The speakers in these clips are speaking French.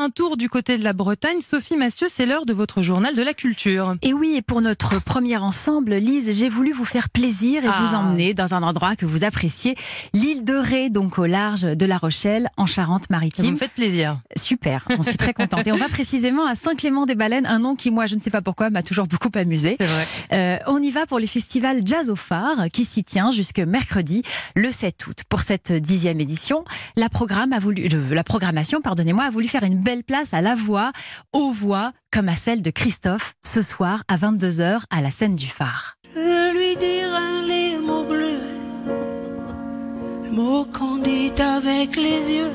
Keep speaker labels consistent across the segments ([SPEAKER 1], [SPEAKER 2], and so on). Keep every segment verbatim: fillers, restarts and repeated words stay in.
[SPEAKER 1] un tour du côté de la Bretagne. Sophie Massieu, c'est l'heure de votre journal de la culture.
[SPEAKER 2] Et oui, et pour notre premier ensemble, Lise, j'ai voulu vous faire plaisir et ah. vous emmener dans un endroit que vous appréciez, l'île de Ré, donc au large de La Rochelle, en Charente-Maritime.
[SPEAKER 1] Vous me faites plaisir.
[SPEAKER 2] Super, j'en suis très contente. Et on va précisément à Saint-Clément-des-Baleines, un nom qui, moi, je ne sais pas pourquoi, m'a toujours beaucoup amusé.
[SPEAKER 1] C'est vrai.
[SPEAKER 2] Euh, on y va pour le festival Jazz au Phare, qui s'y tient jusque mercredi, le sept août. Pour cette dixième édition, la, programme a voulu, euh, la programmation pardonnez-moi, a voulu faire une belle place à la voix, aux voix, comme à celle de Christophe, ce soir à vingt-deux heures à la scène du Phare.
[SPEAKER 3] Je lui dirai les mots bleus, mots qu'on dit avec les yeux,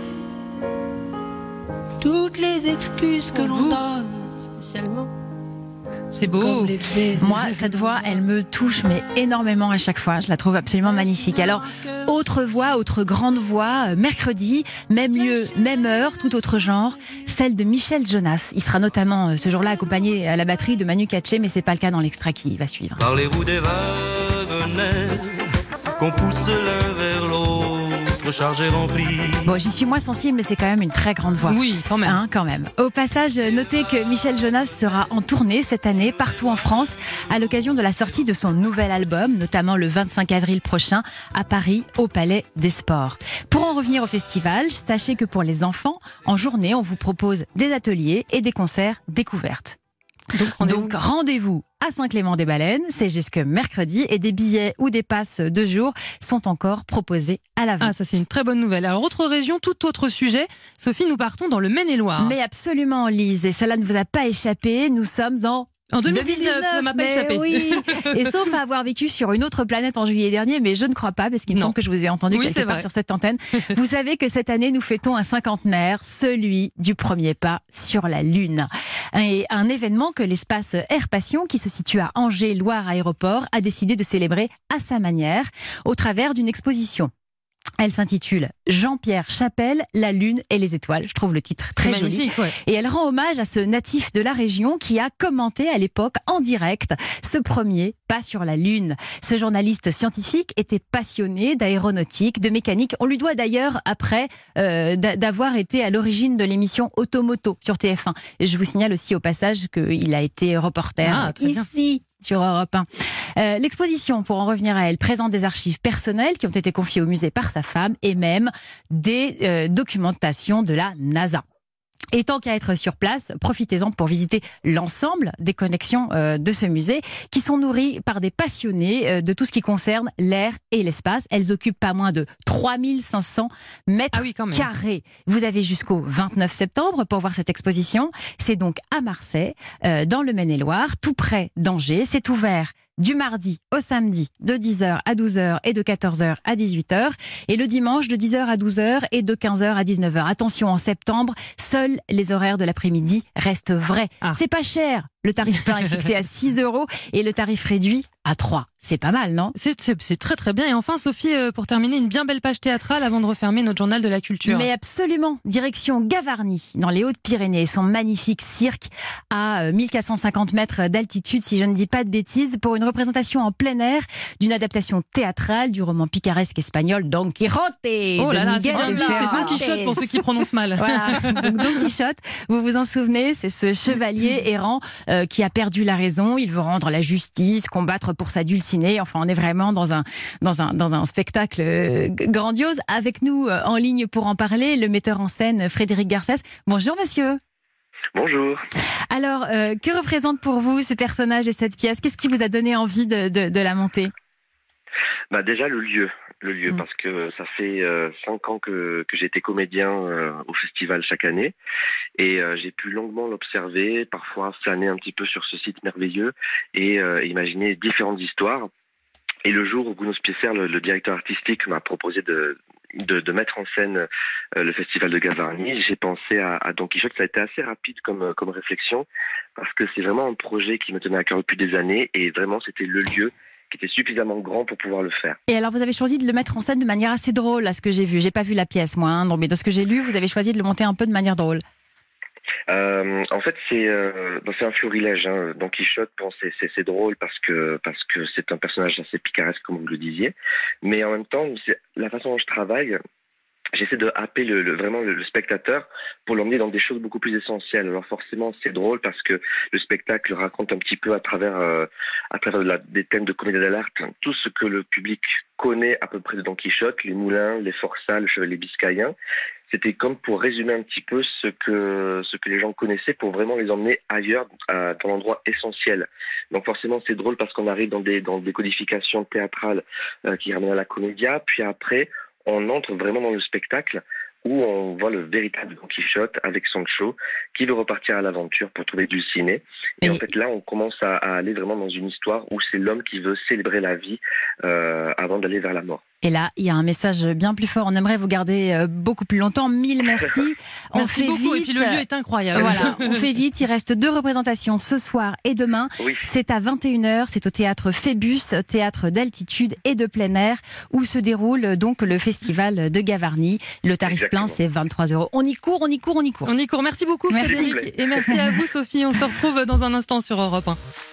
[SPEAKER 3] toutes les excuses que l'on donne.
[SPEAKER 1] Spécialement. C'est beau.
[SPEAKER 2] Moi, cette voix, elle me touche mais énormément à chaque fois. Je la trouve absolument magnifique. Alors, autre voix, autre grande voix, mercredi, même lieu, même heure, tout autre genre, celle de Michel Jonas. Il sera notamment ce jour-là accompagné à la batterie de Manu Katché, mais c'est pas le cas dans l'extrait qui va suivre.
[SPEAKER 4] Par les roues des wagonnets, qu'on pousse l'un vers l'autre, chargé rempli.
[SPEAKER 2] Bon, j'y suis moins sensible, mais c'est quand même une très grande voix.
[SPEAKER 1] Oui, quand même.
[SPEAKER 2] Hein, quand même. Au passage, notez que Michel Jonas sera en tournée cette année, partout en France, à l'occasion de la sortie de son nouvel album, notamment le vingt-cinq avril prochain, à Paris, au Palais des Sports. Pour en revenir au festival, sachez que pour les enfants, en journée, on vous propose des ateliers et des concerts découvertes.
[SPEAKER 1] Donc rendez-vous,
[SPEAKER 2] Donc, rendez-vous à Saint-Clément-des-Baleines, c'est jusque mercredi, et des billets ou des passes de jour sont encore proposés à la vente.
[SPEAKER 1] Ah, ça c'est une très bonne nouvelle. Alors, autre région, tout autre sujet. Sophie, nous partons dans le Maine-et-Loire.
[SPEAKER 2] Mais absolument, Lise, et cela ne vous a pas échappé, nous sommes en...
[SPEAKER 1] En deux mille dix-neuf, ça m'a pas échappé.
[SPEAKER 2] Oui. Et sauf à avoir vécu sur une autre planète en juillet dernier, mais je ne crois pas, parce qu'il me
[SPEAKER 1] non.
[SPEAKER 2] semble que je vous ai entendu
[SPEAKER 1] oui,
[SPEAKER 2] quelque part sur cette antenne. Vous savez que cette année, nous fêtons un cinquantenaire, celui du premier pas sur la Lune. Et un événement que l'espace Air Passion, qui se situe à Angers, Loire Aéroport, a décidé de célébrer à sa manière, au travers d'une exposition. Elle s'intitule Jean-Pierre Chapelle, la Lune et les étoiles. Je trouve le titre très joli.
[SPEAKER 1] Ouais.
[SPEAKER 2] Et elle rend hommage à ce natif de la région qui a commenté à l'époque en direct ce premier pas sur la Lune. Ce journaliste scientifique était passionné d'aéronautique, de mécanique. On lui doit d'ailleurs après euh, d'avoir été à l'origine de l'émission Automoto sur T F un. Et je vous signale aussi au passage qu'il a été reporter
[SPEAKER 1] ah,
[SPEAKER 2] ici. Sur Europe un. Euh, l'exposition, pour en revenir à elle, présente des archives personnelles qui ont été confiées au musée par sa femme et même des euh, documentations de la NASA. Et tant qu'à être sur place, profitez-en pour visiter l'ensemble des connexions euh, de ce musée qui sont nourries par des passionnés euh, de tout ce qui concerne l'air et l'espace. Elles occupent pas moins de trois mille cinq cents mètres
[SPEAKER 1] ah oui, quand même.
[SPEAKER 2] carrés. Vous avez jusqu'au vingt-neuf septembre pour voir cette exposition. C'est donc à Marseille, euh, dans le Maine-et-Loire, tout près d'Angers. C'est ouvert du mardi au samedi de dix heures à douze heures et de quatorze heures à dix-huit heures et le dimanche de dix heures à douze heures et de quinze heures à dix-neuf heures. Attention, en septembre, seuls les horaires de l'après-midi restent vrais.
[SPEAKER 1] Ah.
[SPEAKER 2] C'est pas cher. Le tarif plein est fixé à six euros et le tarif réduit à trois. C'est pas mal, non ?
[SPEAKER 1] C'est, c'est, c'est très très bien. Et enfin, Sophie, euh, pour terminer, une bien belle page théâtrale avant de refermer notre journal de la culture.
[SPEAKER 2] Mais absolument. Direction Gavarnie, dans les Hautes-Pyrénées. Son magnifique cirque à mille quatre cent cinquante mètres d'altitude, si je ne dis pas de bêtises, pour une représentation en plein air d'une adaptation théâtrale du roman picaresque espagnol Don Quijote.
[SPEAKER 1] Oh là là,
[SPEAKER 2] Miguel
[SPEAKER 1] c'est, bien, c'est Don Quichotte pour ceux qui prononcent mal.
[SPEAKER 2] Voilà, donc Don Quichotte, vous vous en souvenez, c'est ce chevalier errant euh, qui a perdu la raison. Il veut rendre la justice, combattre pour sa dulcinée. Enfin, on est vraiment dans un, dans un, dans un spectacle grandiose. Avec nous en ligne pour en parler, le metteur en scène Frédéric Garcès. Bonjour monsieur.
[SPEAKER 5] Bonjour.
[SPEAKER 2] Alors, euh, que représente pour vous ce personnage et cette pièce ? Qu'est-ce qui vous a donné envie de, de, de la monter ?
[SPEAKER 5] Bah déjà le lieu, le lieu
[SPEAKER 2] mmh.
[SPEAKER 5] parce que ça fait euh, cinq ans que, que j'ai été comédien euh, au festival chaque année et euh, j'ai pu longuement l'observer, parfois flâner un petit peu sur ce site merveilleux et euh, imaginer différentes histoires. Et le jour où Gounos Piesser, le, le directeur artistique, m'a proposé de, de, de mettre en scène euh, le festival de Gavarnie, j'ai pensé à, à Don Quichotte. Ça a été assez rapide comme, comme réflexion parce que c'est vraiment un projet qui me tenait à cœur depuis des années et vraiment c'était le lieu qui était suffisamment grand pour pouvoir le faire.
[SPEAKER 2] Et alors vous avez choisi de le mettre en scène de manière assez drôle, à ce que j'ai vu. J'ai pas vu la pièce moi, hein, mais de ce que j'ai lu, vous avez choisi de le monter un peu de manière drôle.
[SPEAKER 5] Euh, en fait, c'est euh, c'est un florilège. Hein. Don Quichotte, bon, c'est, c'est, c'est drôle parce que parce que c'est un personnage assez picaresque, comme vous le disiez. Mais en même temps, c'est la façon dont je travaille, j'essaie de happer le, le, vraiment le, le spectateur pour l'emmener dans des choses beaucoup plus essentielles. Alors forcément, c'est drôle parce que le spectacle raconte un petit peu à travers, euh, à travers la, des thèmes de comédie dell'arte, tout ce que le public connaît à peu près de Don Quichotte, les moulins, les forçats, le chevalier biscayen. C'était comme pour résumer un petit peu ce que, ce que les gens connaissaient pour vraiment les emmener ailleurs, à, dans l'endroit essentiel. Donc forcément, c'est drôle parce qu'on arrive dans des, dans des codifications théâtrales euh, qui ramènent à la comédia, puis après, on entre vraiment dans le spectacle où on voit le véritable Don Quichotte avec Sancho qui veut repartir à l'aventure pour trouver Dulcinée. Et, et en fait, là, on commence à, à aller vraiment dans une histoire où c'est l'homme qui veut célébrer la vie euh, avant d'aller vers la mort.
[SPEAKER 2] Et là, il y a un message bien plus fort. On aimerait vous garder euh, beaucoup plus longtemps. Mille merci. On
[SPEAKER 1] merci
[SPEAKER 2] fait
[SPEAKER 1] beaucoup.
[SPEAKER 2] Vite.
[SPEAKER 1] Et puis le lieu est incroyable.
[SPEAKER 2] Voilà, on fait vite. Il reste deux représentations ce soir et demain.
[SPEAKER 5] Oui.
[SPEAKER 2] C'est à vingt et une heures. C'est au théâtre Phébus, théâtre d'altitude et de plein air, où se déroule donc le festival de Gavarnie. Le tarif
[SPEAKER 5] Exactement.
[SPEAKER 2] plein, c'est vingt-trois euros. On y court, on y court, on y court.
[SPEAKER 1] On y court. Merci beaucoup,
[SPEAKER 2] Merci.
[SPEAKER 1] Frédéric. Et merci à vous, Sophie. On se retrouve dans un instant sur Europe un.